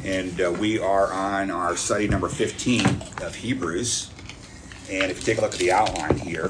And we are on our study number 15 of Hebrews. And if you take a look at the outline here,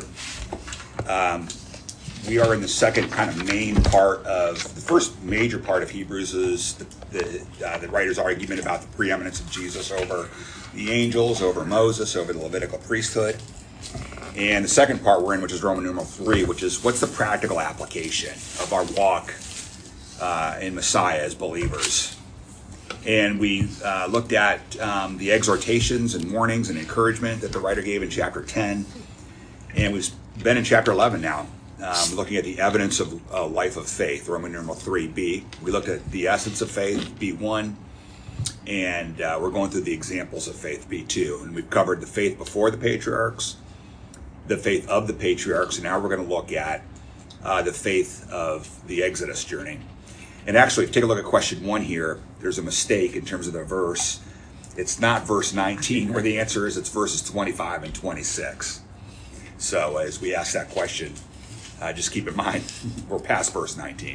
we are in the second kind of main part of, the first major part of Hebrews is the writer's argument about the preeminence of Jesus over the angels, over Moses, over the Levitical priesthood. And the second part we're in, which is Roman numeral 3, which is what's the practical application of our walk in Messiah as believers. And we looked at the exhortations and warnings and encouragement that the writer gave in chapter 10. And we've been in chapter 11 now, looking at the evidence of a life of faith, Roman numeral 3b. We looked at the essence of faith, b1. And we're going through the examples of faith, b2. And we've covered the faith before the patriarchs, the faith of the patriarchs, and now we're going to look at the faith of the Exodus journey. And actually, if you take a look at question 1 here, there's a mistake in terms of the verse. It's not verse 19 where the answer is, it's verses 25 and 26. So as we ask that question, just keep in mind, we're past verse 19.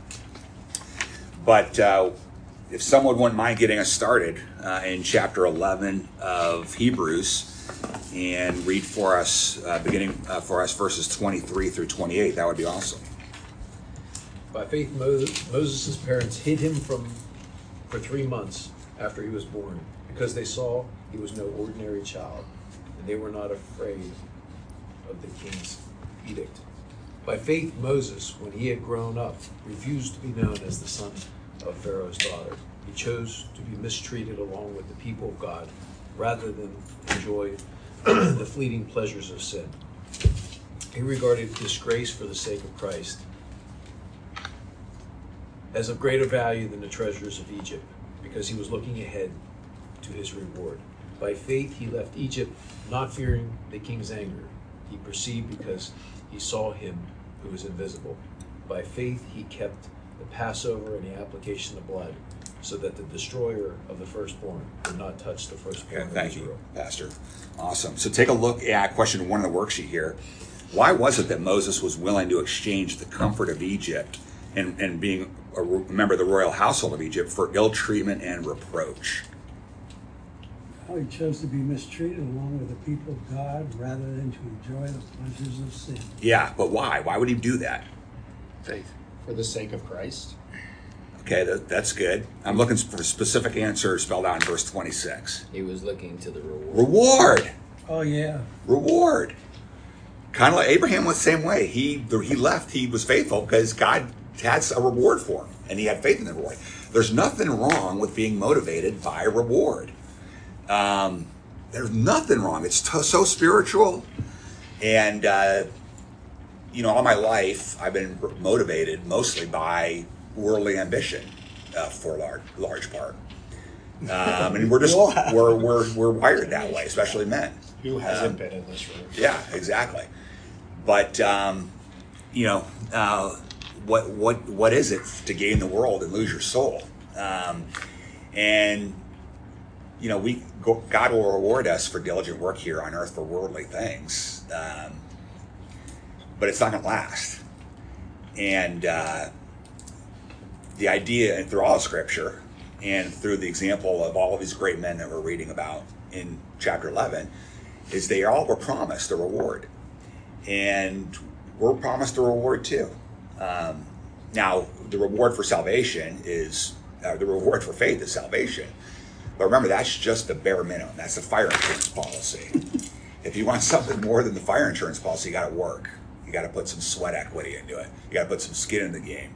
But if someone wouldn't mind getting us started in chapter 11 of Hebrews, and read for us, beginning for us verses 23 through 28, that would be awesome. By faith, Moses' parents hid him for 3 months after he was born, because they saw he was no ordinary child, and they were not afraid of the king's edict. By faith, Moses, when he had grown up, refused to be known as the son of Pharaoh's daughter. He chose to be mistreated along with the people of God, rather than enjoy the fleeting pleasures of sin. He regarded disgrace for the sake of Christ as of greater value than the treasures of Egypt, because he was looking ahead to his reward. By faith he left Egypt, not fearing the king's anger. He perceived because he saw him who was invisible. By faith he kept the Passover and the application of blood, so that the destroyer of the firstborn would not touch the firstborn of Israel. Thank you, Pastor. Awesome. So take a look at question 1 of the worksheet here. Why was it that Moses was willing to exchange the comfort of Egypt and being a member of the royal household of Egypt for ill treatment and reproach? Well, he chose to be mistreated along with the people of God rather than to enjoy the pleasures of sin. Yeah, but why? Why would he do that? Faith. For the sake of Christ. Okay, that's good. I'm looking for a specific answer spelled out in verse 26. He was looking to the reward. Reward! Oh, yeah. Reward. Kind of like Abraham was the same way. He left, he was faithful because God had a reward for him, and he had faith in the reward. There's nothing wrong with being motivated by a reward. There's nothing wrong. It's so spiritual. And, all my life, I've been motivated mostly by worldly ambition for a large part. And we're just, we're wired that way, especially men. Who hasn't been in this room? Yeah, exactly. But, what is it to gain the world and lose your soul? God will reward us for diligent work here on earth for worldly things. But it's not going to last. And the idea, and through all of Scripture, and through the example of all of these great men that we're reading about in chapter 11, is they all were promised a reward. And we're promised a reward too. Now, the reward for salvation is, the reward for faith is salvation. But remember, that's just the bare minimum. That's the fire insurance policy. If you want something more than the fire insurance policy, you got to work. You got to put some sweat equity into it. You got to put some skin in the game.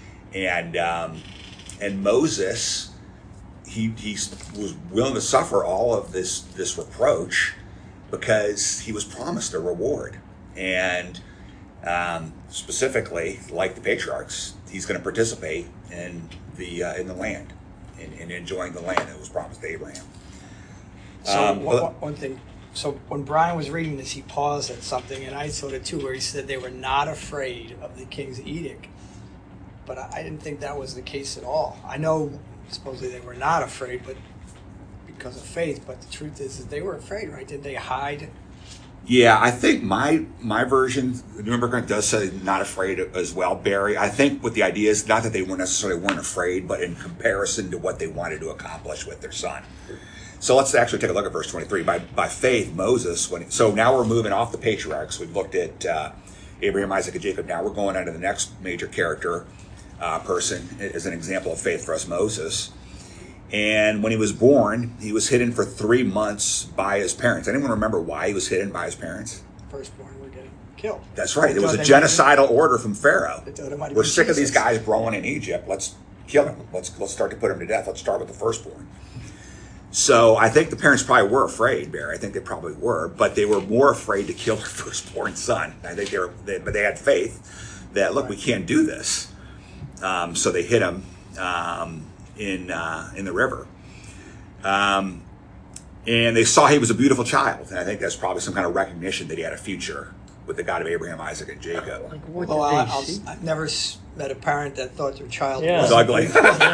And Moses, he was willing to suffer all of this reproach because he was promised a reward. And specifically, like the patriarchs, he's going to participate in the land, in enjoying the land that was promised to Abraham. So one thing. So when Brian was reading this, he paused at something, and I saw it too, where he said they were not afraid of the king's edict. But I didn't think that was the case at all. I know supposedly they were not afraid, but because of faith. But the truth is that they were afraid, right? Did they hide Yeah, I think my version, the New American does say not afraid as well, Barry. I think what the idea is not that they weren't afraid, but in comparison to what they wanted to accomplish with their son. So let's actually take a look at verse 23. By faith, Moses, so now we're moving off the patriarchs. We've looked at Abraham, Isaac, and Jacob. Now we're going on to the next major character person as an example of faith for us, Moses. And when he was born, he was hidden for 3 months by his parents. Anyone remember why he was hidden by his parents? Firstborn were getting killed. That's right. There was a They thought genocidal order from Pharaoh. They thought it might have We're been sick of these Jesus. guys growing in Egypt. Let's kill him. Let's start to put him to death. Let's start with the firstborn. So I think the parents probably were afraid, Barry. I think they probably were, but they were more afraid to kill their firstborn son. I think but they had faith that, look, we can't do this. So they hid him in the river. And they saw he was a beautiful child. And I think that's probably some kind of recognition that he had a future with the God of Abraham, Isaac, and Jacob. Like, what Well, did they see? I've never met a parent that thought their child Yeah. It was was ugly.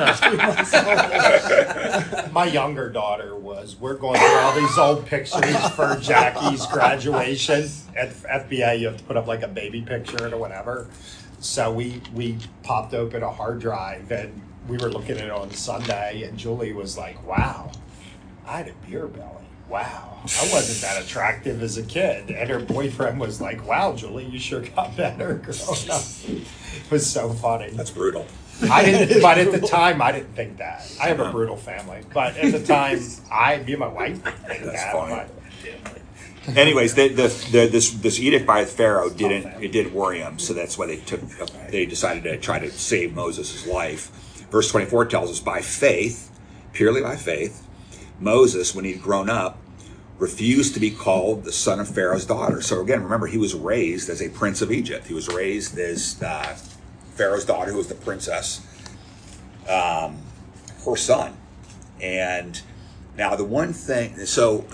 My younger daughter we're going through all these old pictures for Jackie's graduation. At FBA, you have to put up like a baby picture or whatever. So we popped open a hard drive and we were looking at it on Sunday, and Julie was like, wow, I had a beer belly. Wow, I wasn't that attractive as a kid. And her boyfriend was like, wow, Julie, you sure got better growing up. It was so funny. That's brutal. I didn't, but at the time, I didn't think that. I have a brutal family, but at the time, me and my wife didn't think That's that. funny. But Anyways, this edict by Pharaoh didn't worry him, so that's why they decided to try to save Moses' life. Verse 24 tells us, by faith, purely by faith, Moses, when he'd grown up, refused to be called the son of Pharaoh's daughter. So again, remember, he was raised as a prince of Egypt. He was raised as Pharaoh's daughter, who was the princess, her son. And now the one thing, so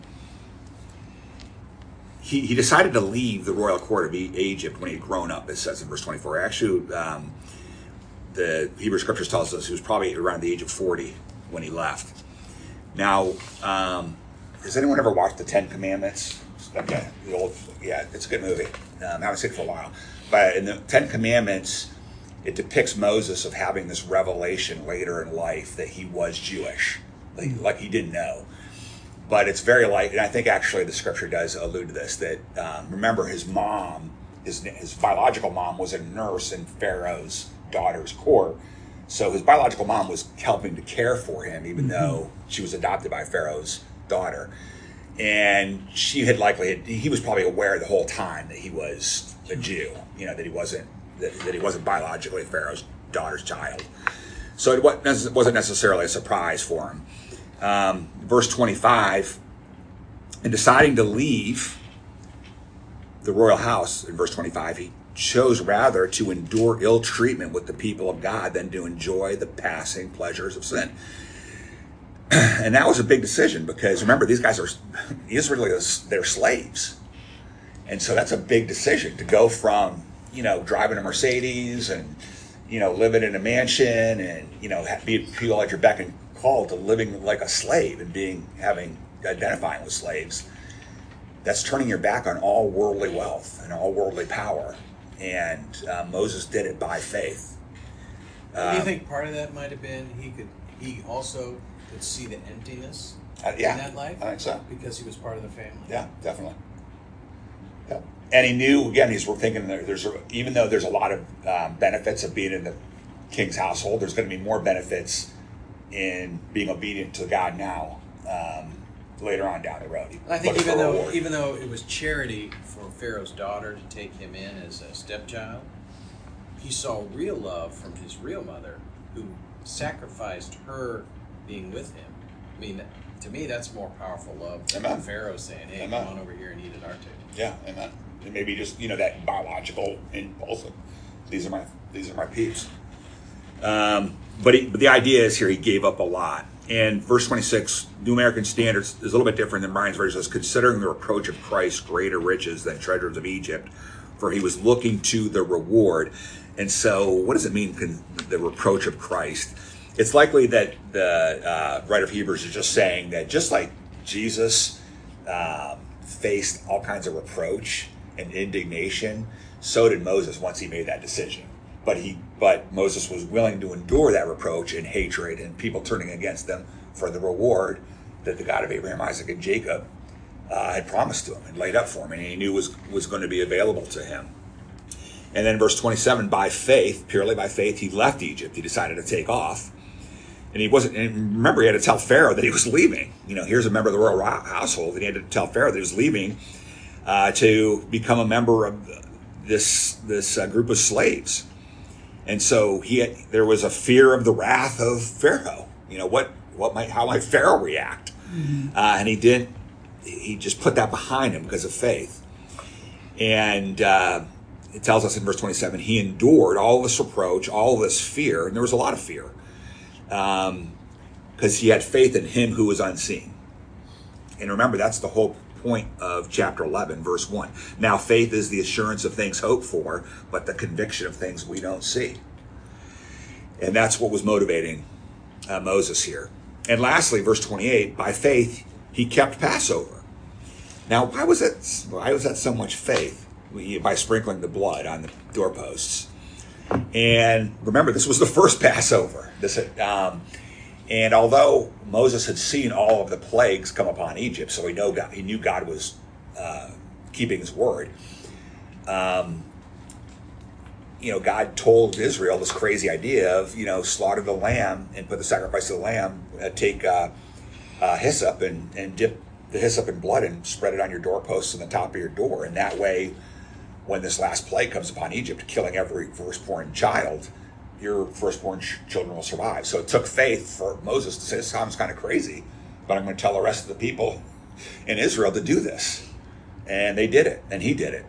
he decided to leave the royal court of Egypt when he'd grown up, it says in verse 24. Actually, the Hebrew Scriptures tells us he was probably around the age of 40 when he left. Now, has anyone ever watched the Ten Commandments? Okay, it's a good movie. I haven't seen it for a while. But in the Ten Commandments, it depicts Moses of having this revelation later in life that he was Jewish, like he didn't know. But it's very and I think actually the Scripture does allude to this, that remember his mom, his biological mom was a nurse in Pharaoh's daughter's court. So his biological mom was helping to care for him, even though she was adopted by Pharaoh's daughter. And he was probably aware the whole time that he was a Jew, that he wasn't biologically Pharaoh's daughter's child. So it wasn't necessarily a surprise for him. Verse 25, in deciding to leave the royal house, in verse 25, he chose rather to endure ill treatment with the people of God than to enjoy the passing pleasures of sin. And that was a big decision, because remember, these guys they're slaves. And so that's a big decision to go from, driving a Mercedes and, living in a mansion and, feel like you're beck and call to living like a slave and identifying with slaves. That's turning your back on all worldly wealth and all worldly power. And Moses did it by faith. Do you think part of that might have been he also could see the emptiness in that life? I think so. Because he was part of the family. Yeah, definitely. Yeah. And he knew, again, we're thinking even though there's a lot of benefits of being in the king's household, there's going to be more benefits in being obedient to God now, later on down the road. I think even though it was charity for Pharaoh's daughter to take him in as a stepchild, he saw real love from his real mother, who sacrificed her being with him. I mean, to me, that's more powerful love than Amen. Pharaoh saying, "Hey, Amen. come on over here and eat at our table." Yeah, amen. And maybe just that biological impulse of these are my peeps. But the idea is here he gave up a lot. And verse 26, New American Standards is a little bit different than Brian's version. It says, considering the reproach of Christ greater riches than treasures of Egypt, for he was looking to the reward. And so what does it mean, the reproach of Christ? It's likely that the writer of Hebrews is just saying that just like Jesus faced all kinds of reproach and indignation. So did Moses once he made that decision. But Moses was willing to endure that reproach and hatred and people turning against them for the reward that the God of Abraham, Isaac, and Jacob had promised to him and laid up for him, and he knew was going to be available to him. And then verse 27, by faith, purely by faith, he left Egypt. He decided to take off. And remember, he had to tell Pharaoh that he was leaving. Here's a member of the royal household, and he had to tell Pharaoh that he was leaving to become a member of this group of slaves. And so there was a fear of the wrath of Pharaoh. How might Pharaoh react? And he just put that behind him because of faith. And it tells us in verse 27, he endured all this reproach, all this fear, and there was a lot of fear, because he had faith in him who was unseen. And remember, that's the whole point of chapter 11, verse 1. Now faith is the assurance of things hoped for, but the conviction of things we don't see. And that's what was motivating Moses here. And lastly, verse 28, by faith he kept Passover. Now, why was that so much faith? By sprinkling the blood on the doorposts. And remember, this was the first Passover. And although Moses had seen all of the plagues come upon Egypt, so he knew God was keeping his word. God told Israel this crazy idea of, slaughter the lamb and put the sacrifice of the lamb, take hyssop and dip the hyssop in blood and spread it on your doorposts and the top of your door. And that way, when this last plague comes upon Egypt, killing every firstborn child, your firstborn children will survive. So it took faith for Moses to say, this sounds kind of crazy, but I'm going to tell the rest of the people in Israel to do this. And they did it, and he did it.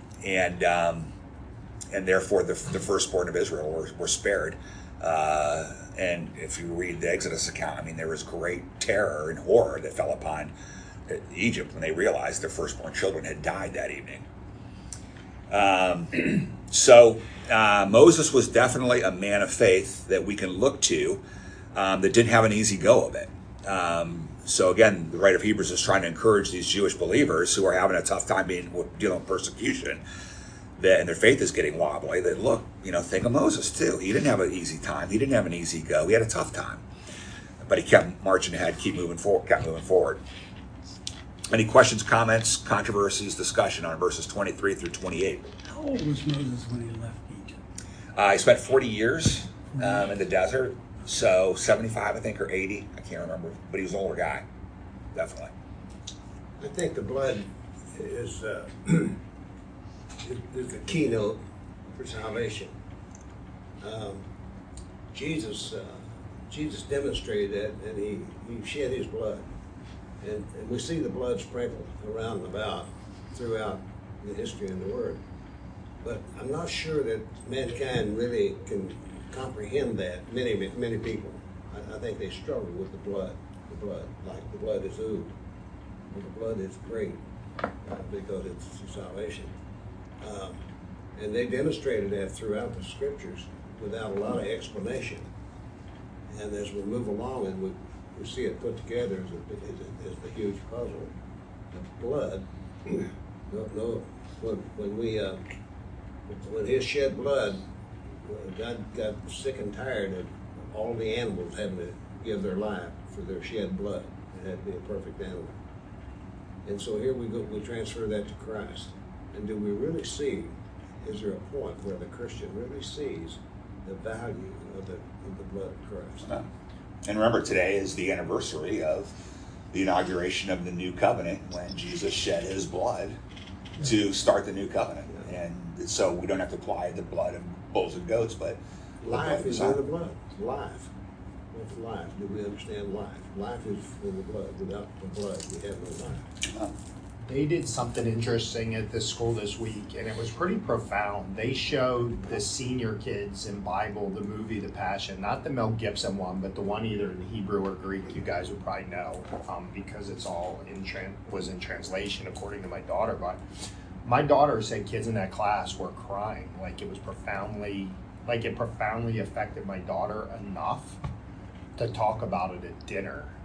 And therefore the firstborn of Israel were spared. And if you read the Exodus account, there was great terror and horror that fell upon Egypt when they realized their firstborn children had died that evening. So Moses was definitely a man of faith that we can look to, that didn't have an easy go of it. So again, the writer of Hebrews is trying to encourage these Jewish believers who are having a tough time dealing with persecution, and their faith is getting wobbly, that look, think of Moses too. He didn't have an easy time. He didn't have an easy go. He had a tough time. But he kept marching ahead, kept moving forward. Any questions, comments, controversies, discussion on verses 23 through 28? How old was Moses when he left Egypt? He spent 40 years in the desert, so 75, I think, or 80. I can't remember, but he was an older guy, definitely. I think the blood is the keynote for salvation. Jesus demonstrated that, and he shed his blood. And we see the blood sprinkled around and about throughout the history of the Word. But I'm not sure that mankind really can comprehend that. Many people, I think they struggle with the blood. Like the blood is oozed. Well, the blood is great because it's salvation. And they demonstrated that throughout the Scriptures without a lot of explanation. And as we move along and we see it put together as a huge puzzle. The blood, when his shed blood, God got sick and tired of all the animals having to give their life for their shed blood. It had to be a perfect animal. And so here we transfer that to Christ. And do we really see, is there a point where the Christian really sees the value of the blood of Christ? No. And remember, today is the anniversary of the inauguration of the new covenant when Jesus shed his blood to start the new covenant. And so we don't have to apply the blood of bulls and goats, but life is in the blood. Life. What's life? Do we understand life? Life is in the blood. Without the blood, we have no life. They did something interesting at this school this week, and it was pretty profound. They showed the senior kids in Bible the movie The Passion, not the Mel Gibson one, but the one either in Hebrew or Greek. You guys would probably know because it's all was in translation according to my daughter. But my daughter said kids in that class were crying, like it profoundly affected my daughter enough to talk about it at dinner.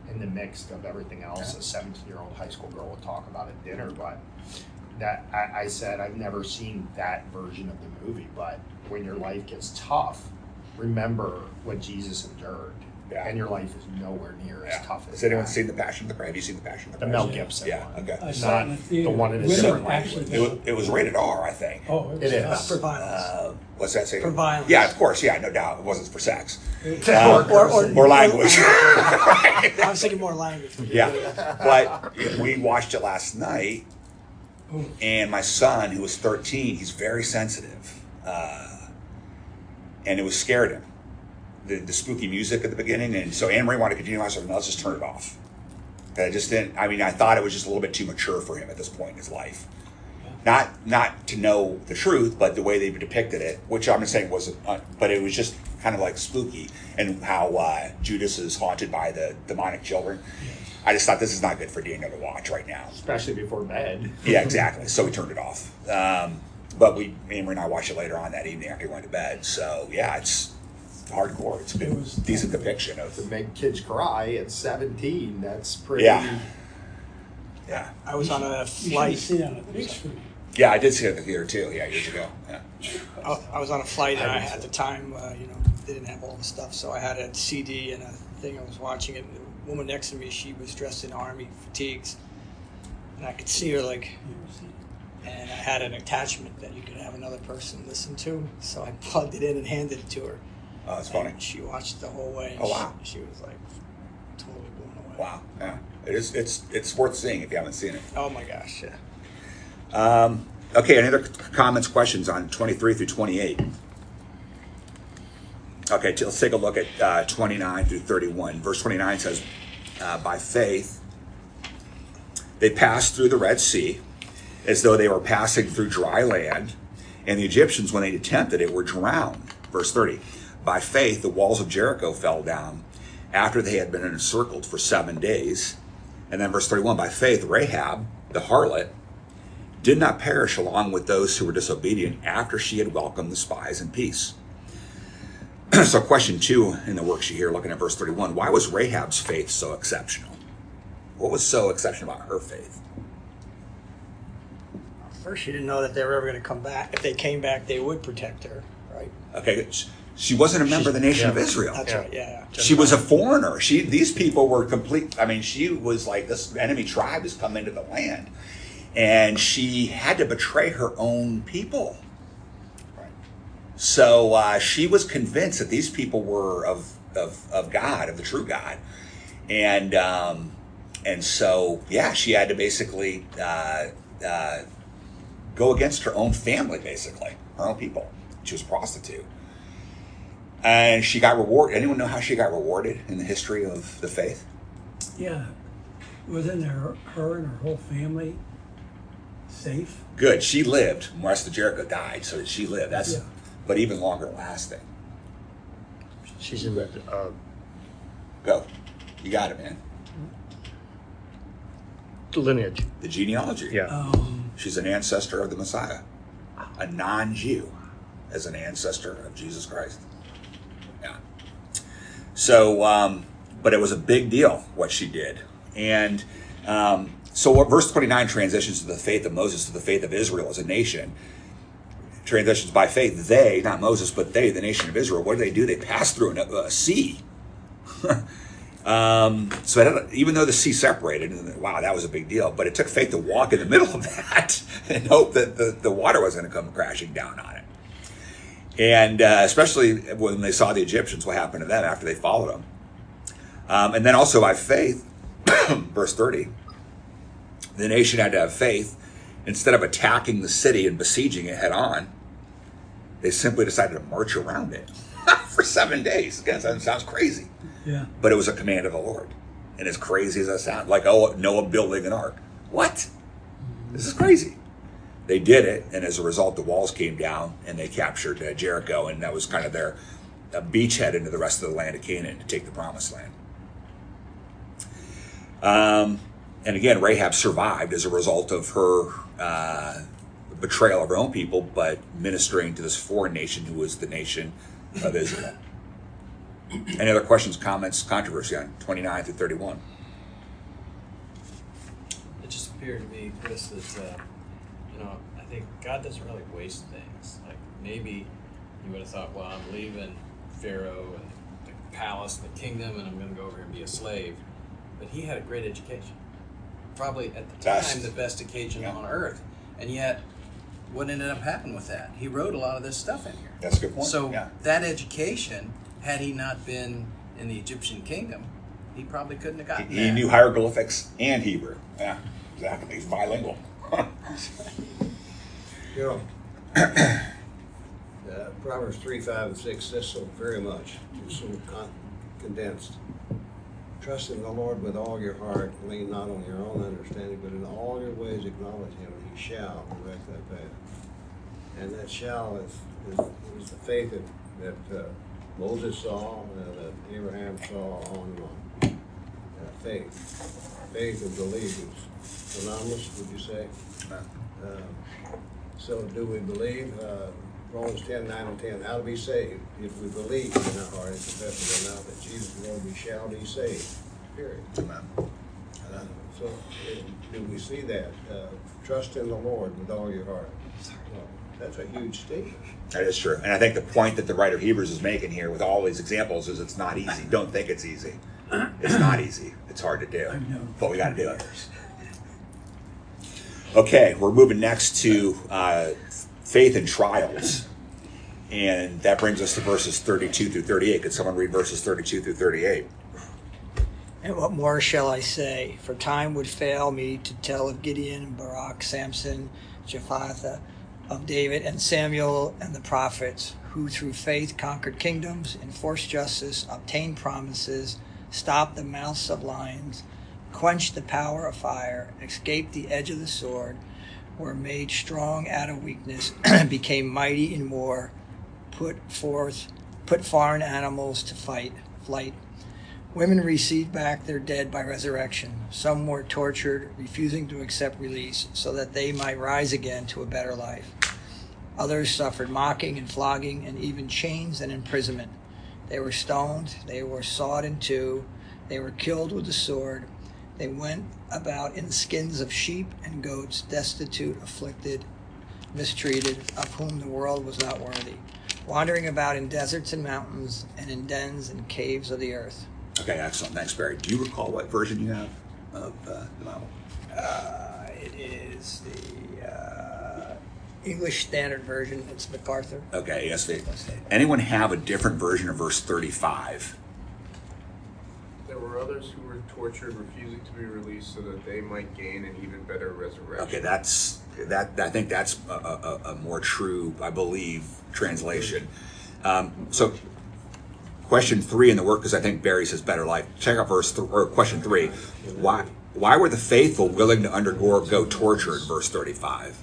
in the mix of everything else a 17-year-old high school girl would talk about at dinner. But that I said I've never seen that version of the movie. But when your life gets tough, remember what Jesus endured. Yeah. And your life is nowhere near as tough as Has anyone that. seen The Passion of the Christ? Have you seen The Passion of the The Christ? Mel Gibson Yeah, one? okay. I saw it in the Not theater. the one in a Women different actually language. It was rated R, I think. Oh, It is. For violence. What's that say? For violence. Yeah, of course. Yeah, no doubt. It wasn't for sex. Or language. I was thinking more language. Yeah, but we watched it last night, and my son, who was 13, he's very sensitive, and it was scared him. The spooky music at the beginning, and so Anne Marie wanted to continue. I said, "No, let's just turn it off." And I just didn't. I mean, I thought it was just a little bit too mature for him at this point in his life. Not to know the truth, but the way they depicted it, which I'm not saying wasn't, but it was just kind of like spooky, and how Judas is haunted by the demonic children. I just thought this is not good for Daniel to watch right now. Especially before bed. Yeah, exactly. So we turned it off. But Anne Marie and I watched it later on that evening after we went to bed. So yeah, it's hardcore. It's a good, decent depiction To of. make kids cry at 17, that's pretty. Yeah. Yeah. I was on a You should flight. see it on a big screen. Yeah, I did see it at the theater too. Yeah, years ago. Yeah. I was on a flight, and at the time, they didn't have all the stuff, so I had a CD and a thing. I was watching it. And the woman next to me, she was dressed in army fatigues, and I could see her like. And I had an attachment that you could have another person listen to, so I plugged it in and handed it to her. Oh, that's funny. And she watched the whole way. And Oh, wow. She was like totally blown away. Wow. Yeah. It is. It's worth seeing if you haven't seen it. Oh my gosh, yeah. Okay. Any other comments, questions on 23 through 28? Okay. Let's take a look at 29 through 31. Verse 29 says, "By faith, they passed through the Red Sea, as though they were passing through dry land, and the Egyptians, when they attempted it, were drowned." Verse 30, "By faith, the walls of Jericho fell down after they had been encircled for 7 days." And then verse 31, "By faith, Rahab, the harlot, did not perish along with those who were disobedient after she had welcomed the spies in peace." So question 2 in the worksheet here, looking at verse 31, why was Rahab's faith so exceptional? What was so exceptional about her faith? First, she didn't know that they were ever going to come back. If they came back, they would protect her, right? Okay, she wasn't a member of the nation of Israel. That's right. Yeah. She was a foreigner. These people were complete. I mean, she was like, this enemy tribe has come into the land, and she had to betray her own people. Right. So she was convinced that these people were of God, of the true God, and so yeah, she had to basically go against her own family, basically her own people. She was a prostitute. And she got rewarded. Anyone know how she got rewarded in the history of the faith? Yeah. Wasn't her and her whole family safe? Good. She lived. The rest of Jericho died, so she lived. That's, Yeah. but even longer lasting. She's in the Go. You got it, man. lineage. The genealogy. Yeah. She's an ancestor of the Messiah. A non-Jew as an ancestor of Jesus Christ. Yeah. So, but it was a big deal what she did. And so what verse 29 transitions to the faith of Moses to the faith of Israel as a nation. Transitions by faith. They, not Moses, but they, the nation of Israel, what do? They passed through a sea. So even though the sea separated, and wow, that was a big deal, but it took faith to walk in the middle of that and hope that the water wasn't going to come crashing down on it. And especially when they saw the Egyptians, what happened to them after they followed them. And then also by faith, verse 30, the nation had to have faith. Instead of attacking the city and besieging it head on, they simply decided to march around it for 7 days. Again, that sounds crazy. Yeah. But it was a command of the Lord. And as crazy as that sounds, like, oh, Noah building an ark. What? This is crazy. They did it, and as a result, the walls came down, and they captured Jericho, and that was kind of their beachhead into the rest of the land of Canaan to take the promised land. And again, Rahab survived as a result of her betrayal of her own people, but ministering to this foreign nation who was the nation of Israel. Any other questions, comments, controversy on 29 through 31? appeared to me, Chris, that I think God doesn't really waste things. Like maybe you would have thought, well, I'm leaving Pharaoh and the palace and the kingdom, and I'm going to go over here and be a slave. But he had a great education, probably at the time the best education on earth, and yet. What ended up happening with that? He wrote a lot of this stuff in here. That's a good point. So that education, had he not been in the Egyptian kingdom, he probably couldn't have gotten He that. knew hieroglyphics and Hebrew. Yeah, exactly. He's bilingual. You know, Proverbs 3, 5, and 6 says so very much. It's so condensed. Trust in the Lord with all your heart. Lean not on your own understanding, but in all your ways acknowledge Him, and He shall direct that path. And that shall is the faith that Moses saw, that Abraham saw, on and on. Faith and belief is synonymous, would you say? So do we believe? Romans 10, 9 and 10, how to be saved. If we believe in our heart and confess with our mouth that Jesus is Lord, we shall be saved. Period. So do we see that? Trust in the Lord with all your heart. Well, that's a huge statement. That is true. And I think the point that the writer of Hebrews is making here with all these examples is it's not easy. Don't think it's easy. It's not easy. It's hard to do. But we got to do it. Okay, we're moving next to faith and trials. And that brings us to verses 32 through 38. Could someone read verses 32 through 38? And what more shall I say? For time would fail me to tell of Gideon, Barak, Samson, Jephthah, of David and Samuel and the prophets, who through faith conquered kingdoms, enforced justice, obtained promises, stopped the mouths of lions, quenched the power of fire, escaped the edge of the sword, were made strong out of weakness, became mighty in war, put foreign animals to flight. Women received back their dead by resurrection. Some were tortured, refusing to accept release, so that they might rise again to a better life. Others suffered mocking and flogging, and even chains and imprisonment. They were stoned, they were sawed in two, they were killed with the sword. They went about in skins of sheep and goats, destitute, afflicted, mistreated, of whom the world was not worthy, wandering about in deserts and mountains, and in dens and caves of the earth. Okay, excellent. Thanks, Barry. Do you recall what version you have of the Bible? It is the English Standard Version. It's MacArthur. Okay, ESV. Anyone have a different version of verse 35? There were others who were tortured, refusing to be released so that they might gain an even better resurrection. Okay, I think that's a more true, I believe, translation. So, question 3 in the work, because I think Barry says better life. Check out question 3. Why were the faithful willing to undergo torture in verse 35?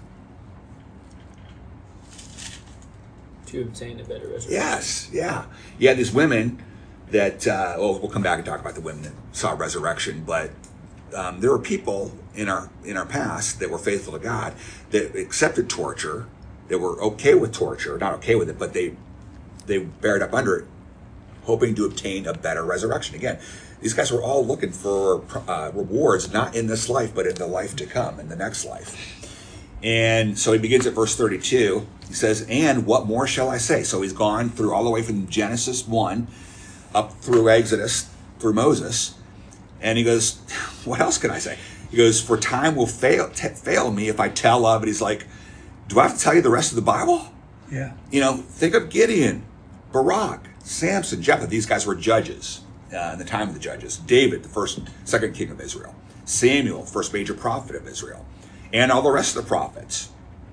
To obtain a better resurrection. Yes, yeah. You had these women that, we'll come back and talk about the women that saw resurrection, but there were people in our past that were faithful to God that accepted torture, that were okay with torture, not okay with it, but they bared up under it, hoping to obtain a better resurrection. Again, these guys were all looking for rewards, not in this life, but in the life to come, in the next life. And so he begins at verse 32. He says, and what more shall I say? So he's gone through all the way from Genesis 1 up through Exodus, through Moses. And he goes, what else can I say? He goes, for time will fail me if I tell of it. He's like, do I have to tell you the rest of the Bible? Yeah. Think of Gideon, Barak, Samson, Jephthah. These guys were judges in the time of the judges. David, the second king of Israel. Samuel, first major prophet of Israel. And all the rest of the prophets.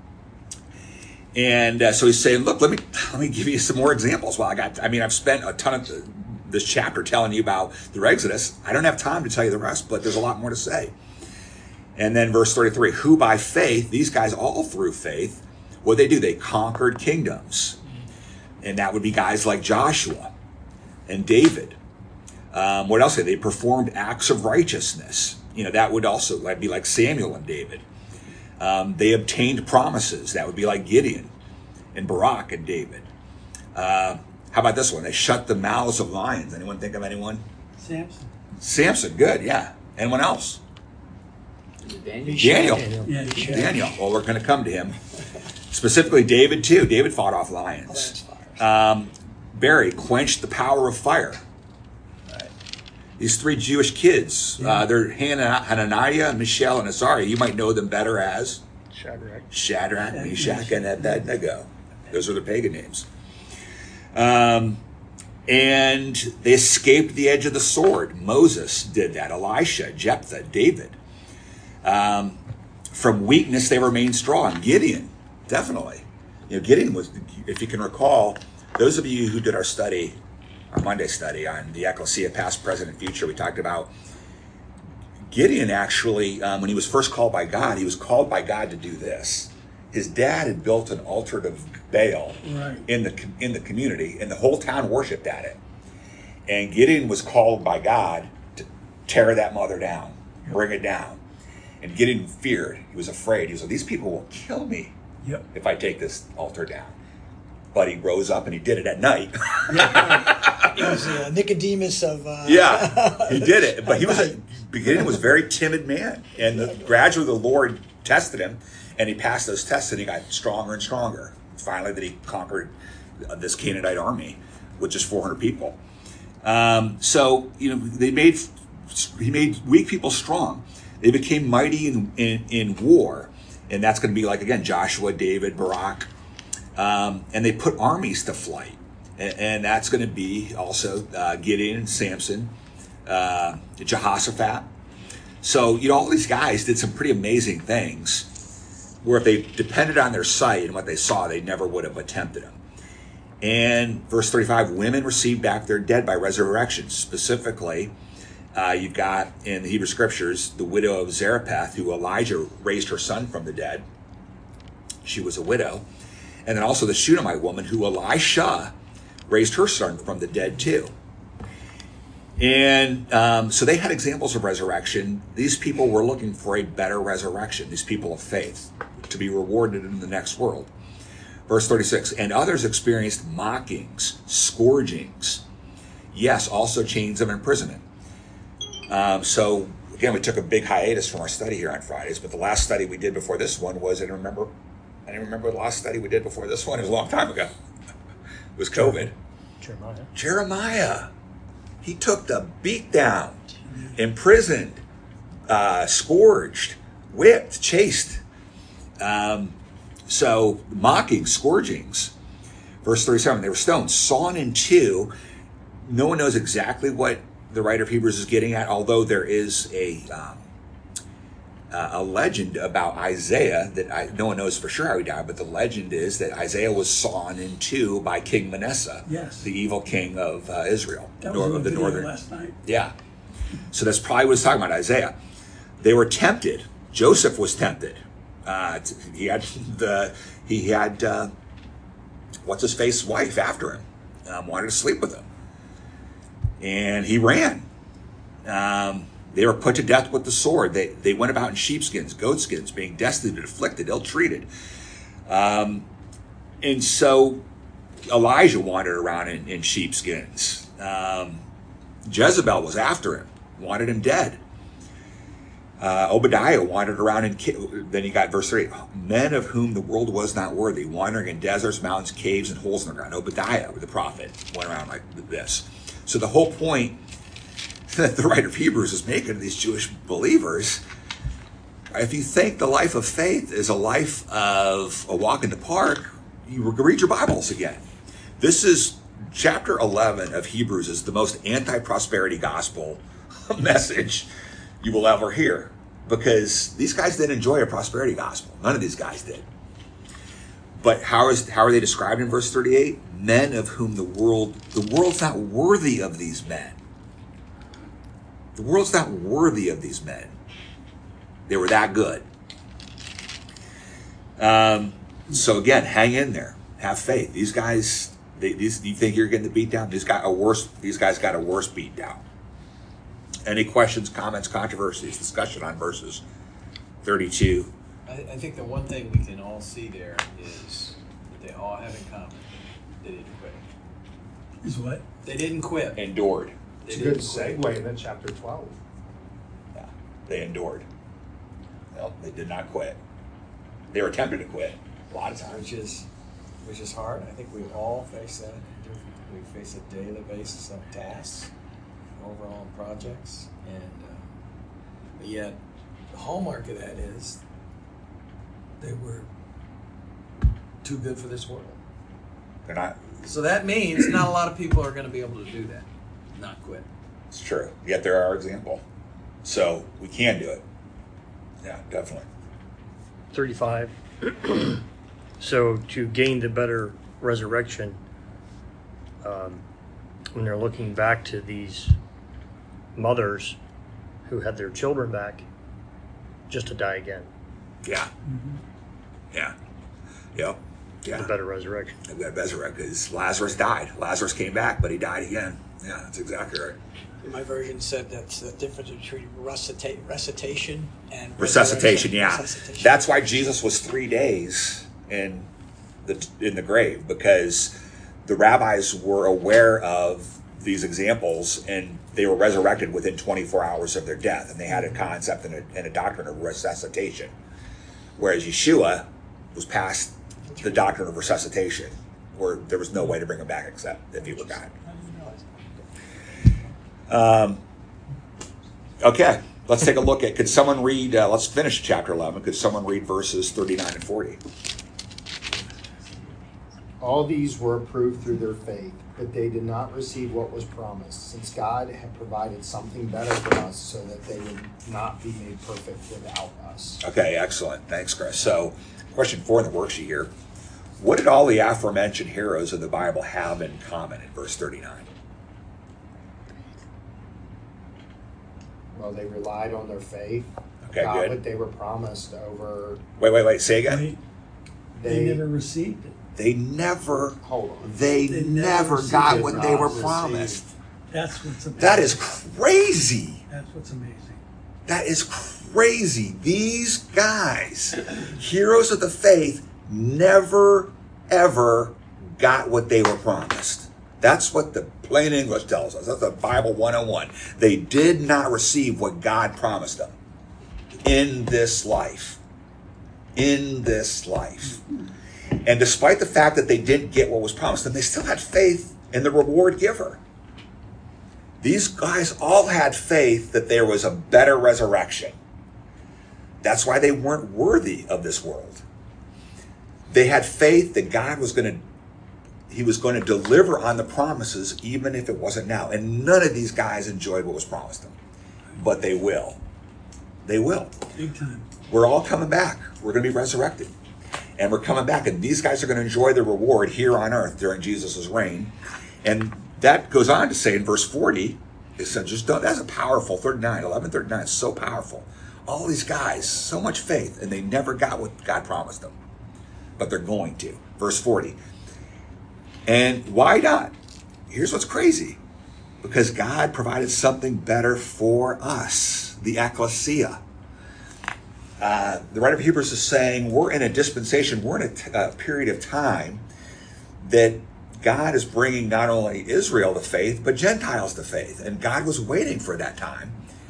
And so he's saying, look, let me give you some more examples. Well, I've spent a ton of this chapter telling you about the Exodus. I don't have time to tell you the rest, but there's a lot more to say. And then verse 33, who by faith, these guys all through faith, what they do? They conquered kingdoms. And that would be guys like Joshua and David. What else? They performed acts of righteousness. That would also be like Samuel and David. They obtained promises. That would be like Gideon and Barak and David. How about this one? They shut the mouths of lions. Anyone think of anyone? Samson. Samson, good, yeah. Anyone else? Daniel. Yeah, Daniel. Well, we're going to come to him. Specifically, David, too. David fought off lions. Barry quenched the power of fire. These three Jewish kids, they're Hananiah, Mishael, and Azariah. You might know them better as Shadrach, Meshach, and Abednego. Those are the pagan names. And they escaped the edge of the sword. Moses did that. Elisha, Jephthah, David. From weakness, they remained strong. Gideon, definitely. Gideon was, if you can recall, those of you who did our study, our Monday study on the Ecclesia, past, present, and future, we talked about Gideon actually, when he was first called by God, he was called by God to do this. His dad had built an altar to Baal in the community, and the whole town worshipped at it. And Gideon was called by God to tear that mother down, bring it down. And Gideon feared. He was afraid. He was like, these people will kill me if I take this altar down. But he rose up and he did it at night. He was Nicodemus of... Yeah, he did it. But Gideon was a very timid man. And gradually the Lord tested him, and he passed those tests, and he got stronger and stronger. Finally, that he conquered this Canaanite army with just 400 people. So he made weak people strong. They became mighty in war, and that's going to be like, again, Joshua, David, Barak, and they put armies to flight, and that's going to be also Gideon, Samson, Jehoshaphat. So all these guys did some pretty amazing things, where if they depended on their sight and what they saw, they never would have attempted them. And verse 35, women received back their dead by resurrection. Specifically, you've got in the Hebrew Scriptures the widow of Zarephath, who Elijah raised her son from the dead. She was a widow. And then also the Shunammite woman, who Elisha raised her son from the dead too. And so they had examples of resurrection. These people were looking for a better resurrection, these people of faith, to be rewarded in the next world. Verse 36, and others experienced mockings, scourgings, yes, also chains of imprisonment. So again, we took a big hiatus from our study here on Fridays, but the last study we did before this one was, I didn't remember the last study we did before this one. It was a long time ago. It was COVID. Jeremiah. He took the beat down, imprisoned, scourged, whipped, chased. So mocking, scourgings. Verse 37, they were stoned, sawn in two. No one knows exactly what the writer of Hebrews is getting at, although there is a legend about Isaiah that no one knows for sure how he died, but the legend is that Isaiah was sawn in two by King Manasseh, the evil king of Israel, of the northern. Last night. Yeah, so that's probably what he's talking about. Isaiah. They were tempted. Joseph was tempted. He had what's his face wife after him, wanted to sleep with him, and he ran. They were put to death with the sword. They went about in sheepskins, goatskins, being destitute, afflicted, ill-treated. And so Elijah wandered around in sheepskins. Jezebel was after him, wanted him dead. Obadiah wandered around then you got verse 3, men of whom the world was not worthy, wandering in deserts, mountains, caves, and holes in the ground. Obadiah, the prophet, went around like this. So the whole point that the writer of Hebrews is making to these Jewish believers, if you think the life of faith is a life of a walk in the park, you read your Bibles again. This is chapter 11 of Hebrews, is the most anti-prosperity gospel message you will ever hear, because these guys didn't enjoy a prosperity gospel. None of these guys did. But how are they described in verse 38? Men of whom the world's not worthy of these men. The world's not worthy of these men. They were that good. So again, hang in there. Have faith. These guys, you think you're getting the beat down? These guys got a worse beat down. Any questions, comments, controversies, discussion on verses 32? I think the one thing we can all see there is that they all have in common. They didn't quit. Is what? They didn't quit. Endured. It's a good segue into chapter 12. Yeah, they endured. Well, they did not quit. They were tempted to quit a lot of times. Which is hard. I think we all face that. We face a daily basis of tasks, overall projects, and but yet the hallmark of that is they were too good for this world. They're not. So that means not a lot of people are going to be able to do that, not quit. It's true. Yet they're our example. So we can do it. Yeah, definitely. 35. So to gain the better resurrection, when they're looking back to these mothers who had their children back just to die again, Yeah. Yeah. Yep. Yeah. the better resurrection. We got resurrected because Lazarus died. Lazarus came back, but he died again. Yeah, that's exactly right. My version said that's the difference between recitation and Resuscitation, resurrection. yeah. Resuscitation. That's why Jesus was 3 days in the grave, because the rabbis were aware of these examples and they were resurrected within 24 hours of their death, and they had a concept and a doctrine of resuscitation. Whereas Yeshua was past the doctrine of resuscitation, where there was no way to bring him back except if he were God. I didn't realize that. Okay, let's take a look at, could someone read, let's finish chapter 11. Could someone read verses 39 and 40? All these were approved through their faith, but they did not receive what was promised, since God had provided something better for us so that they would not be made perfect without us. Okay, excellent. Thanks, Chris. So, question 4 in the worksheet here. What did all the aforementioned heroes of the Bible have in common in verse 39? Well, they relied on their faith. Okay, got good. what they were promised over. Wait. Say again. They never received it. They never, Hold on. they They never never got did what not they were receive. promised. That's what's amazing. That is crazy. That's what's amazing. That is crazy. These guys, heroes of the faith, never, ever got what they were promised. That's what the plain English tells us. That's the Bible 101. They did not receive what God promised them in this life. In this life. And despite the fact that they didn't get what was promised them, they still had faith in the reward giver. These guys all had faith that there was a better resurrection. That's why they weren't worthy of this world. They had faith that God was going to deliver on the promises, even if it wasn't now. And none of these guys enjoyed what was promised them. But they will. They will. Big time. We're all coming back. We're going to be resurrected. And we're coming back. And these guys are going to enjoy the reward here on earth during Jesus' reign. And that goes on to say in verse 40, it said, that's a powerful 11:39, so powerful. All these guys, so much faith, and they never got what God promised them. But they're going to. Verse 40. And why not? Here's what's crazy. Because God provided something better for us, the ecclesia. The writer of Hebrews is saying we're in a dispensation, we're in a period of time that God is bringing not only Israel to faith, but Gentiles to faith. And God was waiting for that time.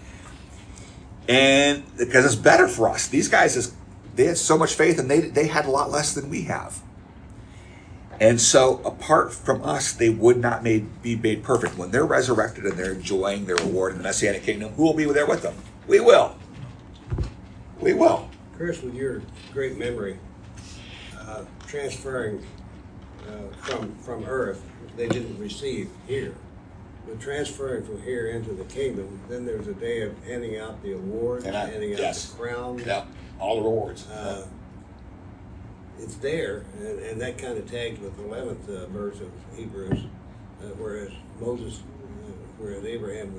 And because it's better for us. These guys, they had so much faith and they had a lot less than we have. And so apart from us, they would not be made perfect. When they're resurrected and they're enjoying their reward in the Messianic kingdom, who will be there with them? We will. We will. Chris, with your great memory, transferring from earth, they didn't receive here. But transferring from here into the kingdom, then there's a day of handing out the awards, handing out yes. the crown. Yeah, all the rewards. It's there, and that kind of tags with the 11th verse of Hebrews, whereas Moses, whereas Abraham,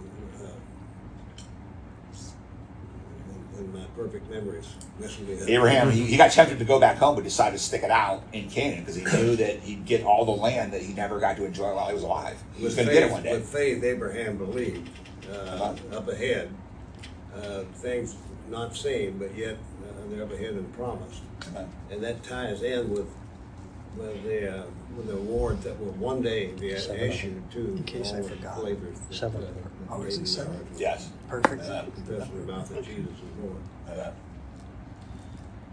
and my perfect memories messing me up. Abraham, he got tempted to go back home, but decided to stick it out in Canaan because he knew that he'd get all the land that he never got to enjoy while he was alive. He was going to get it one day. With faith, Abraham believed up ahead, things not seen, but yet they're up ahead and promised. And that ties in with the award that will one day be issued to In case all I the forgot. believers. Oh, is it 7? Yes. Perfect. Confess with their mouth that Jesus is Lord.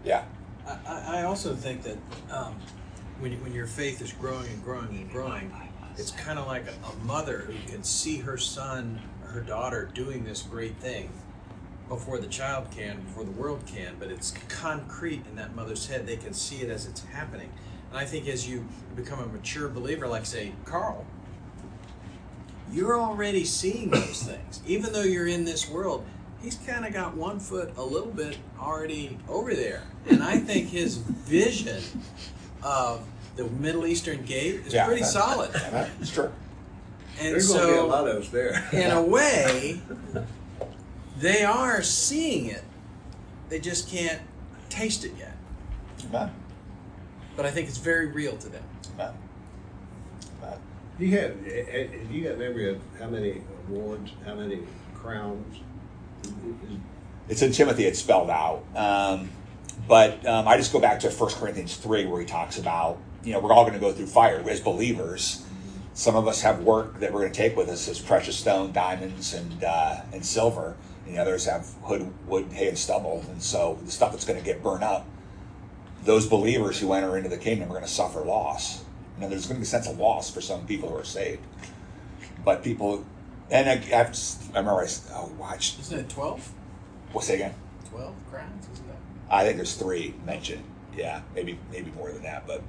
Yeah. I also think that when your faith is growing and growing and growing, it's kind of like a mother who can see her son or her daughter doing this great thing before the child can, before the world can, but it's concrete in that mother's head. They can see it as it's happening. And I think as you become a mature believer, like, say, Carl, you're already seeing those things. Even though you're in this world, he's kind of got one foot a little bit already over there. And I think his vision of the Middle Eastern gate is pretty solid. It's true. And There's going to be a lot of us there. in a way, they are seeing it. They just can't taste it yet. Amen. But I think it's very real to them. Amen. Amen. Have you got memory of how many awards, how many crowns? It's in Timothy, it's spelled out. But I just go back to 1 Corinthians 3 where he talks about, we're all going to go through fire as believers. Some of us have work that we're going to take with us as precious stone, diamonds, and silver. And the others have wood, hay, and stubble. And so the stuff that's going to get burned up, those believers who enter into the kingdom are going to suffer loss. There's going to be a sense of loss for some people who are saved. But people, and I remember I watched. Isn't it 12? What's that again? 12 crowns, isn't that? I think there's 3 mentioned. Yeah, maybe more than that. But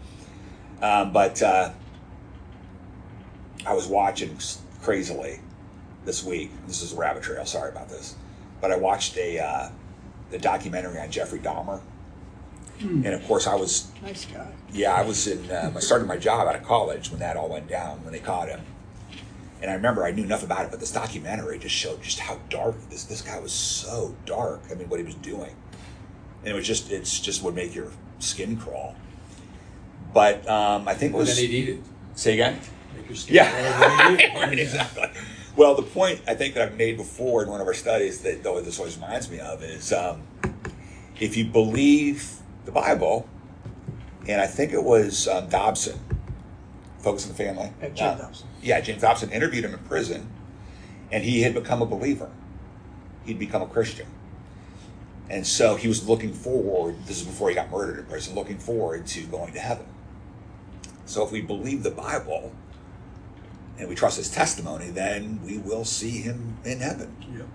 I was watching crazily this week. This is a rabbit trail. Sorry about this, but I watched the documentary on Jeffrey Dahmer, and of course I was Nice guy. Yeah, I was in. I started my job out of college when that all went down when they caught him, and I remember I knew enough about it, but this documentary just showed just how dark this guy was. So dark. I mean, what he was doing, and it's just would make your skin crawl. But I think it was. And then he'd eat it. Say again. Make your skin Yeah, right, exactly. Well, the point I think that I've made before in one of our studies that though this always reminds me of is if you believe the Bible, and I think it was Dobson, Focus on the Family. Jim Dobson. Yeah, James Dobson interviewed him in prison, and he had become a believer. He'd become a Christian. And so he was looking forward, this is before he got murdered in prison, looking forward to going to heaven. So if we believe the Bible, and we trust his testimony, then we will see him in heaven. Yep.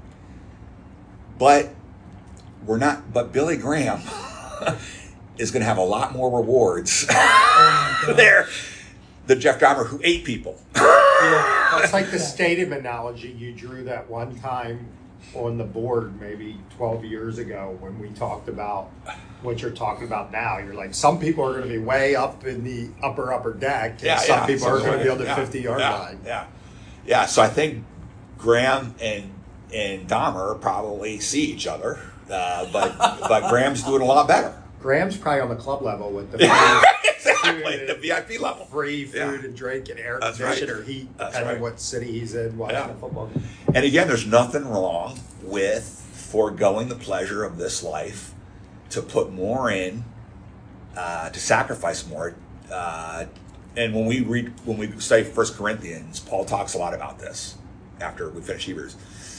But Billy Graham is going to have a lot more rewards there than Jeff Dahmer, who ate people. That's like the stadium analogy you drew that one time on the board maybe 12 years ago when we talked about what you're talking about now. You're like, some people are going to be way up in the upper deck, and some people are going to be on the 50-yard line. Yeah. So I think Graham and Dahmer probably see each other, but Graham's doing a lot better. Graham's probably on the club level with the Exactly, the VIP level. Free food and drink and air That's conditioning right. or heat, That's depending right. what city he's in watching Yeah. the football game. And again, there's nothing wrong with foregoing the pleasure of this life to put more in, to sacrifice more. And when we study 1 Corinthians, Paul talks a lot about this after we finish Hebrews.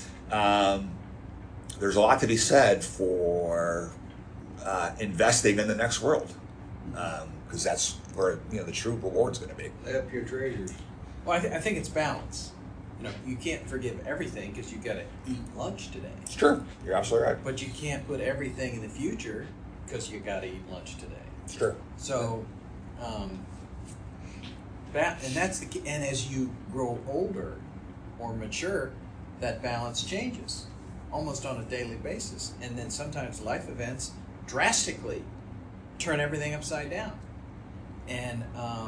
There's a lot to be said for investing in the next world, because that's where the true reward's going to be. Lay up your treasures. Well, I think it's balance. You can't forgive everything because you got to eat lunch today. It's true. You're absolutely right. But you can't put everything in the future because you got to eat lunch today. It's true. So, and that's the key. And as you grow older or mature, that balance changes almost on a daily basis. And then sometimes life events drastically turn everything upside down. And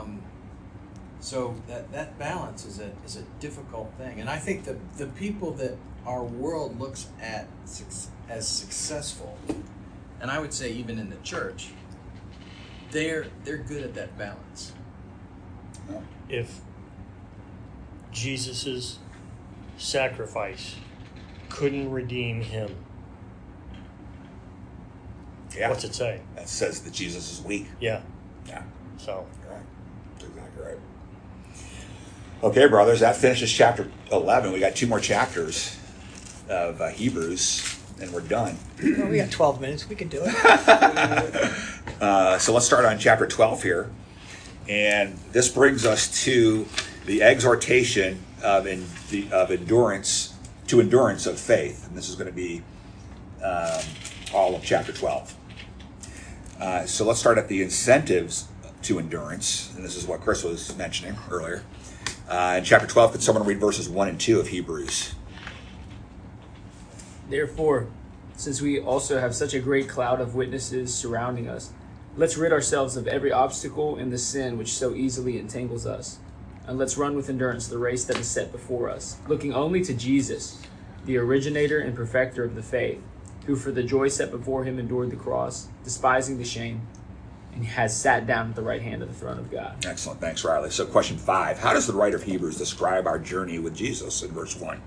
so that balance is a difficult thing. And I think the people that our world looks at as successful, and I would say even in the church, they're good at that balance. If Jesus' sacrifice couldn't redeem him, Yeah. what's it say? That says that Jesus is weak. Yeah. Yeah. So You're right. That's exactly right. Okay, brothers, that finishes chapter 11. We got 2 more chapters of Hebrews. and we're done. Well, we got 12 minutes. We can do it. So let's start on chapter 12 here. And this brings us to the exhortation of endurance of faith. And this is going to be all of chapter 12. So let's start at the incentives to endurance. And this is what Chris was mentioning earlier. In chapter 12, could someone read verses 1 and 2 of Hebrews? Therefore, since we also have such a great cloud of witnesses surrounding us, let's rid ourselves of every obstacle and the sin which so easily entangles us. And let's run with endurance the race that is set before us, looking only to Jesus, the originator and perfecter of the faith, who for the joy set before him endured the cross, despising the shame, and has sat down at the right hand of the throne of God. Excellent. Thanks, Riley. So question 5, how does the writer of Hebrews describe our journey with Jesus in verse 1?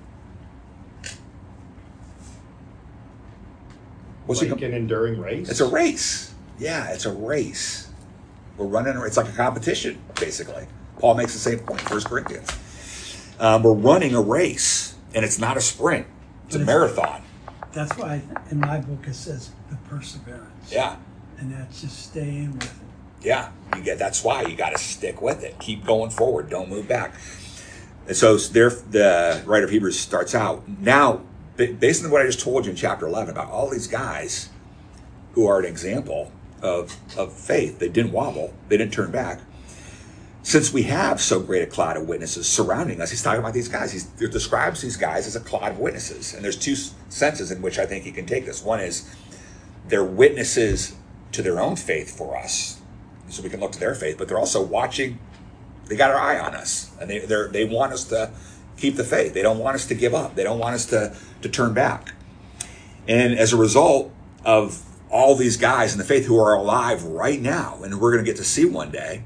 Like an enduring race? It's a race. Yeah, it's a race. We're running, it's like a competition, basically. Paul makes the same point in 1 Corinthians. We're running a race, and it's not a sprint. It's a marathon. That's why in my book it says the perseverance. Yeah. And that's just staying with it. Yeah, that's why you got to stick with it. Keep going forward. Don't move back. And so the writer of Hebrews starts out. Now, based on what I just told you in chapter 11 about all these guys who are an example of faith, they didn't wobble, they didn't turn back. Since we have so great a cloud of witnesses surrounding us, he's talking about these guys. He describes these guys as a cloud of witnesses. And there's two senses in which I think you can take this. One is they're witnesses to their own faith for us, so we can look to their faith, but they're also watching. They got our eye on us, and they want us to keep the faith. They don't want us to give up. They don't want us to turn back. And as a result of all these guys in the faith who are alive right now, and we're going to get to see one day,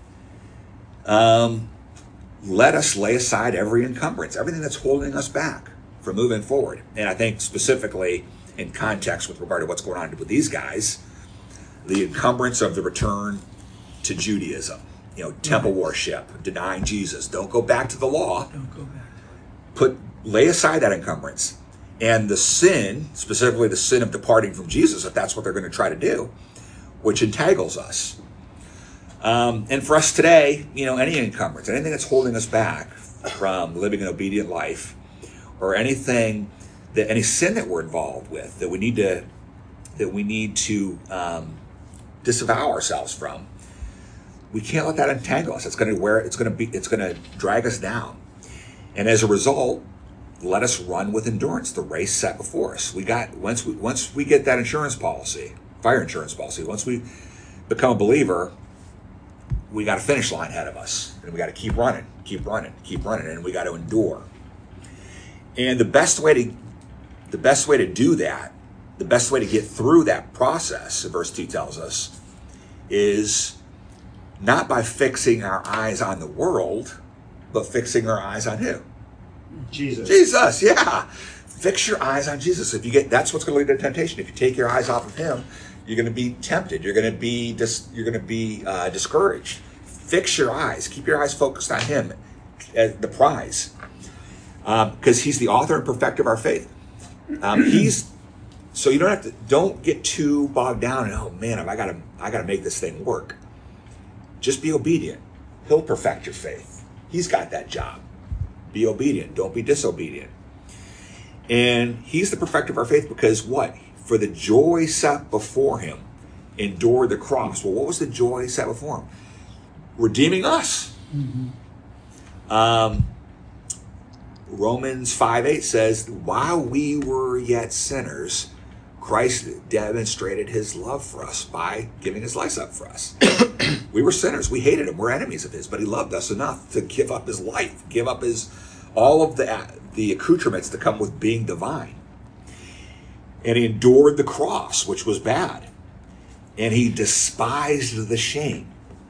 let us lay aside every encumbrance, everything that's holding us back from moving forward. And I think specifically in context with regard to what's going on with these guys, the encumbrance of the return to Judaism, temple worship, denying Jesus. Don't go back to the law. Don't go back. Lay aside that encumbrance. And the sin, specifically the sin of departing from Jesus, if that's what they're going to try to do, which entangles us. And for us today, any encumbrance, anything that's holding us back from living an obedient life, or any sin that we're involved with that we need to disavow ourselves from, we can't let that entangle us. It's going to drag us down. And as a result, let us run with endurance the race set before us. Once we get that insurance policy, fire insurance policy, once we become a believer, we got a finish line ahead of us, and we got to keep running, and we got to endure. And the best way to do that, the best way to get through that process, verse 2 tells us, is not by fixing our eyes on the world, but fixing our eyes on who? Jesus, yeah. Fix your eyes on Jesus. That's what's going to lead to temptation. If you take your eyes off of him, you're going to be tempted. You're going to be discouraged. Fix your eyes. Keep your eyes focused on him as the prize, because he's the author and perfecter of our faith. So you don't get too bogged down and, oh man, I got to make this thing work. Just be obedient. He'll perfect your faith. He's got that job. Be obedient. Don't be disobedient. And he's the perfecter of our faith because what? For the joy set before him, endured the cross. Well, what was the joy set before him? Redeeming us. Mm-hmm. Romans 5:8 says, while we were yet sinners, Christ demonstrated his love for us by giving his life up for us. We were sinners. We hated him. We're enemies of his, but he loved us enough to give up his life, give up all of the accoutrements that come with being divine. And he endured the cross, which was bad. And he despised the shame.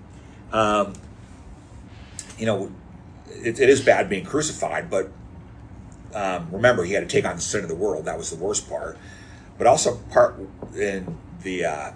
It is bad being crucified, but remember, he had to take on the sin of the world. That was the worst part. But also part in the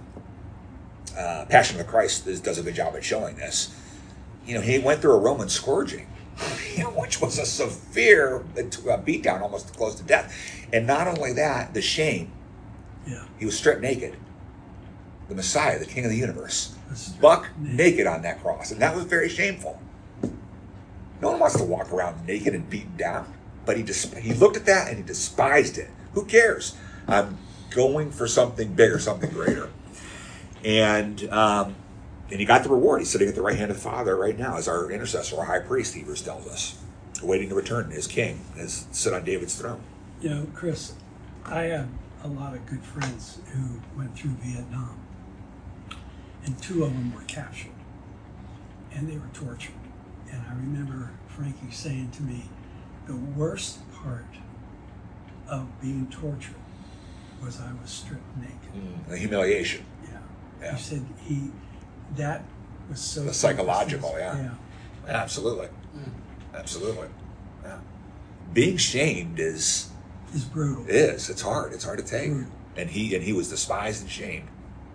Passion of the Christ does a good job at showing this. He went through a Roman scourging. which was a severe beatdown, almost close to death. And not only that, the shame. Yeah. He was stripped naked. The Messiah, the King of the universe, That's buck naked on that cross. And that was very shameful. No one wants to walk around naked and beaten down. But he looked at that and he despised it. Who cares? I'm going for something bigger, something greater. And he got the reward. He's sitting at the right hand of the Father right now as our intercessor, our high priest, Hebrews tells us, waiting to return as king, as sit on David's throne. You know, Chris, I have a lot of good friends who went through Vietnam, and 2 of them were captured, and they were tortured. And I remember Frankie saying to me, the worst part of being tortured was I was stripped naked. The humiliation. Yeah. He said that was so... The psychological, yeah. Absolutely. Absolutely. Yeah. Being shamed is brutal. It is. It's hard. It's hard to take. Brutal. And he was despised and shamed.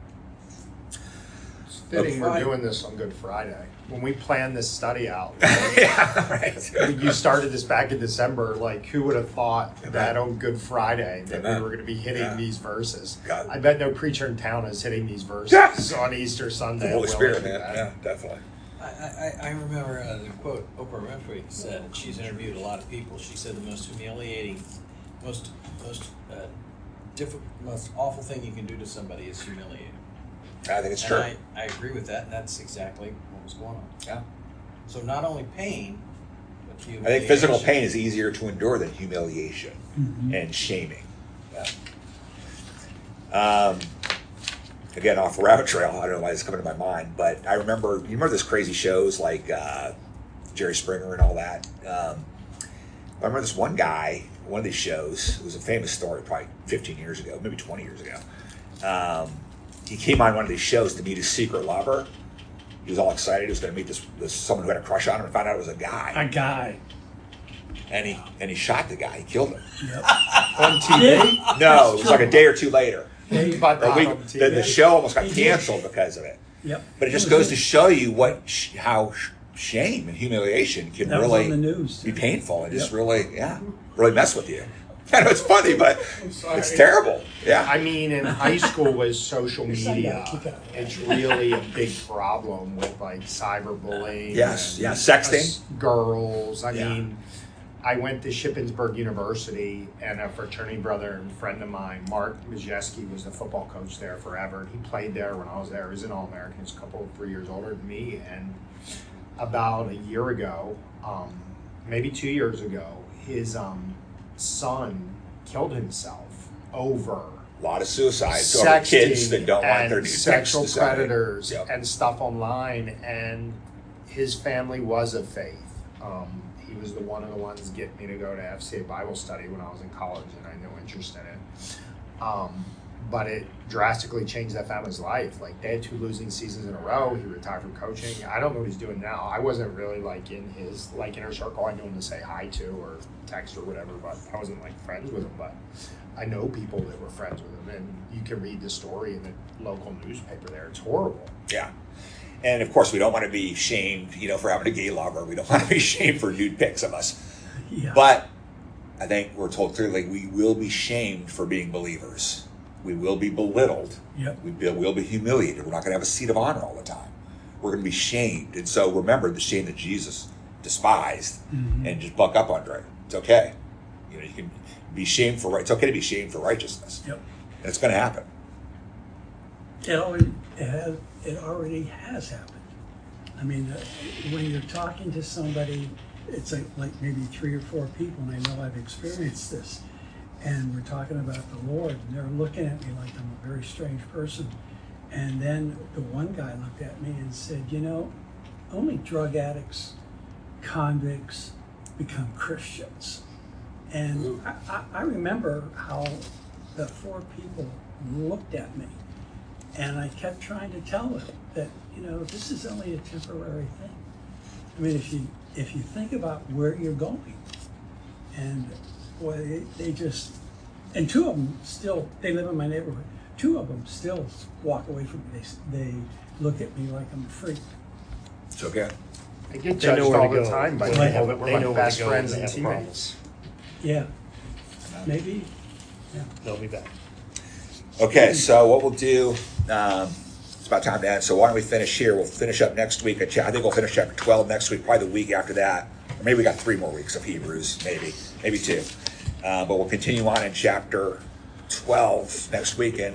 It's fitting we're doing this on Good Friday. When we planned this study out, yeah, right. You started this back in December. Like, who would have thought that on Good Friday that we were going to be hitting these verses? I bet no preacher in town is hitting these verses on Easter Sunday. The Holy Spirit, man. Yeah, definitely. I remember the quote Oprah Winfrey said, and she's interviewed a lot of people. She said the most humiliating, most awful thing you can do to somebody is humiliate them. I think it's true. I agree with that, and that's exactly what was going on. Yeah. So not only pain, but I think physical pain is easier to endure than humiliation and shaming. Yeah. Again, off the rabbit trail, I don't know why it's coming to my mind, but I remember, you remember those crazy shows like Jerry Springer and all that? I remember this one guy, one of these shows, it was a famous story probably 15 years ago, maybe 20 years ago. He came on one of these shows to meet his secret lover. He was all excited. He was going to meet this someone who had a crush on him, and found out it was a guy. A guy. And he shot the guy. He killed him. Yep. On TV? No, it was like a day or two later. The The show almost got canceled because of it. Yep. But it just goes to show you how shame and humiliation can That was really on the news, be too. painful and just really mess with you. I know it's funny, but it's terrible. Yeah. I mean, in high school with social media, it's really a big problem with like cyberbullying. Yes, and yeah, sexting. Girls. I mean, I went to Shippensburg University, and a fraternity brother and friend of mine, Mark Majeski, was the football coach there forever. And he played there when I was there. He was an All-American. He's a couple, 3 years older than me. And about a year ago, maybe 2 years ago, his son killed himself over A lot of suicides over kids that don't want their sexual predators Yep. and stuff online. And his family was of faith. He was one of the ones getting me to go to FCA Bible study when I was in college, and I had no interest in it. But it drastically changed that family's life. Like, they had 2 losing seasons in a row. He retired from coaching. I don't know what he's doing now. I wasn't really like in his inner circle. I knew him to say hi to or text or whatever, but I wasn't like friends with him. But I know people that were friends with him, and you can read the story in the local newspaper there. It's horrible. Yeah. And of course, we don't want to be shamed, for having a gay lover. We don't want to be shamed for nude pics of us. Yeah. But I think we're told clearly we will be shamed for being believers. We will be belittled. Yep. We'll be humiliated. We're not going to have a seat of honor all the time. We're going to be shamed. And so remember the shame that Jesus despised, and just buck up under it. It's okay. You can be shamed for it's okay to be shamed for righteousness. Yep. And it's going to happen. It already has happened. I mean, when you're talking to somebody, it's like maybe 3 or 4 people, and I know I've experienced this, and we're talking about the Lord, and they're looking at me like I'm a very strange person. And then the one guy looked at me and said, only drug addicts, convicts become Christians. And I remember how the 4 people looked at me, and I kept trying to tell them that, this is only a temporary thing. I mean, if you think about where you're going, and boy, they just, and 2 of them still, they live in my neighborhood. 2 of them still walk away from me. They look at me like I'm a freak. It's okay. They get They know judged where all to the go. time by They people know- that were they like know where to best go when friends they and have teammates. Yeah, maybe. They'll be back. Okay, so what we'll do, it's about time to end, so why don't we finish here? We'll finish up next week. I think we'll finish chapter 12 next week, probably the week after that. Or maybe we got 3 more weeks of Hebrews, maybe 2. But we'll continue on in chapter 12 next week. And